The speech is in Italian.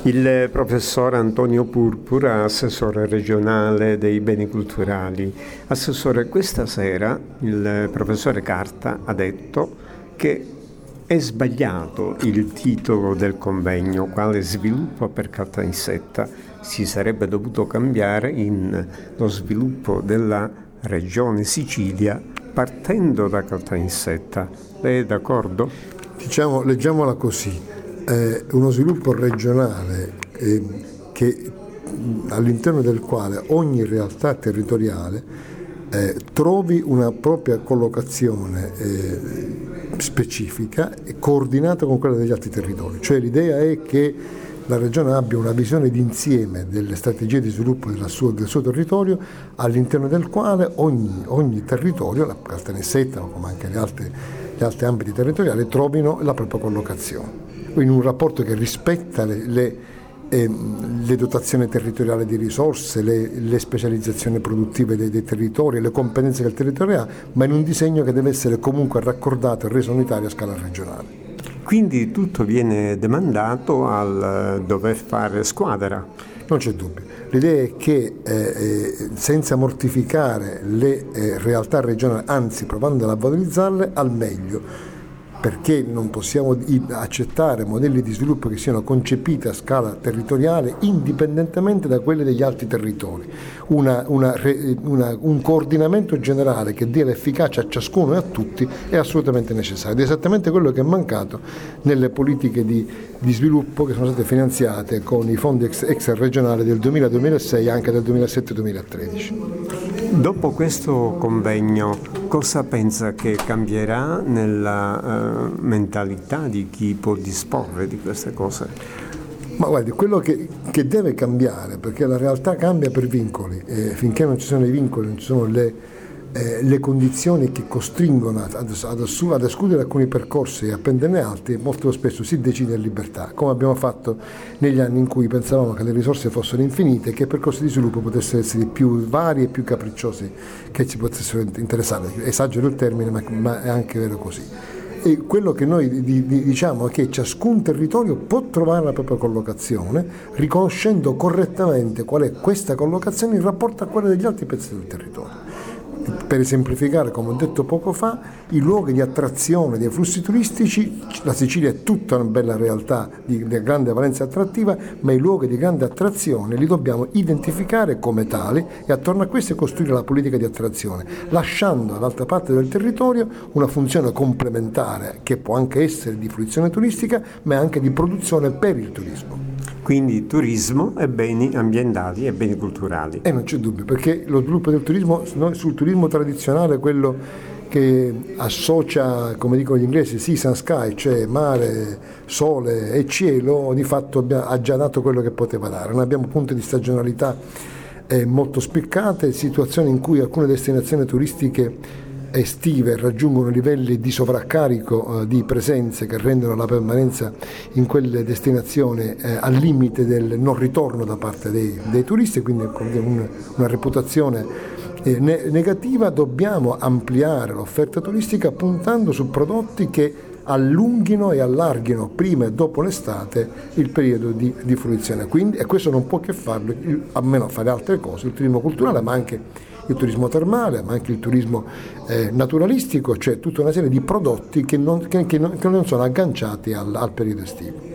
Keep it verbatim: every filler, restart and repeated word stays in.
Il professor Antonio Purpura, assessore regionale dei beni culturali. Assessore, questa sera il professore Carta ha detto che è sbagliato il titolo del convegno, quale sviluppo per Caltanissetta. Si sarebbe dovuto cambiare in lo sviluppo della regione Sicilia partendo da Caltanissetta. Lei è d'accordo? Diciamo, leggiamola così. Eh, uno sviluppo regionale eh, che, all'interno del quale ogni realtà territoriale eh, trovi una propria collocazione eh, specifica e coordinata con quella degli altri territori. Cioè l'idea è che la regione abbia una visione d'insieme delle strategie di sviluppo della sua, del suo territorio, all'interno del quale ogni, ogni territorio, la Caltanissetta come anche gli altri, gli altri ambiti territoriali, trovino la propria collocazione, in un rapporto che rispetta le, le, eh, le dotazioni territoriali di risorse, le, le specializzazioni produttive dei, dei territori, le competenze che il territorio ha, ma in un disegno che deve essere comunque raccordato e reso unitario a scala regionale. Quindi tutto viene demandato al dover fare squadra. Non c'è dubbio. L'idea è che eh, senza mortificare le eh, realtà regionali, anzi provando a valorizzarle al meglio, perché non possiamo accettare modelli di sviluppo che siano concepiti a scala territoriale indipendentemente da quelli degli altri territori. Una, una, una, un coordinamento generale che dia l'efficacia a ciascuno e a tutti è assolutamente necessario. Ed è esattamente quello che è mancato nelle politiche di, di sviluppo che sono state finanziate con i fondi ex, extraregionali del duemila duemilasei e anche del duemilasette duemilatredici. Dopo questo convegno, cosa pensa che cambierà nella uh, mentalità di chi può disporre di queste cose? Ma guardi, quello che, che deve cambiare, perché la realtà cambia per vincoli, e finché non ci sono i vincoli, non ci sono le, eh, le condizioni che costringono ad, ad, ad, ad escludere alcuni percorsi e a prenderne altri, molto spesso si decide in libertà, come abbiamo fatto negli anni in cui pensavamo che le risorse fossero infinite e che i percorsi di sviluppo potessero essere più vari e più capricciosi che ci potessero interessare. Esagero il termine, ma, ma è anche vero così. E quello che noi di, di, diciamo è che ciascun territorio può trovare la propria collocazione, riconoscendo correttamente qual è questa collocazione in rapporto a quella degli altri pezzi del territorio. Per esemplificare, come ho detto poco fa, i luoghi di attrazione dei flussi turistici, la Sicilia è tutta una bella realtà di, di grande valenza attrattiva, ma i luoghi di grande attrazione li dobbiamo identificare come tali e attorno a questi costruire la politica di attrazione, lasciando all'altra parte del territorio una funzione complementare che può anche essere di fruizione turistica, ma anche di produzione per il turismo. Quindi turismo e beni ambientali e beni culturali. E non c'è dubbio, perché lo sviluppo del turismo, sul turismo tradizionale, quello che associa, come dicono gli inglesi, seas and sky, cioè mare, sole e cielo, di fatto ha già dato quello che poteva dare. Noi abbiamo punti di stagionalità eh, molto spiccate, situazioni in cui alcune destinazioni turistiche estive raggiungono livelli di sovraccarico eh, di presenze che rendono la permanenza in quelle destinazioni eh, al limite del non ritorno da parte dei, dei turisti, quindi un, una reputazione eh, ne- negativa. Dobbiamo ampliare l'offerta turistica puntando su prodotti che allunghino e allarghino prima e dopo l'estate il periodo di, di fruizione. Quindi, e questo non può che farlo, a meno fare altre cose, il turismo culturale, ma anche il turismo termale, ma anche il turismo eh, naturalistico, cioè tutta una serie di prodotti che non, che, che non, che non sono agganciati al, al periodo estivo.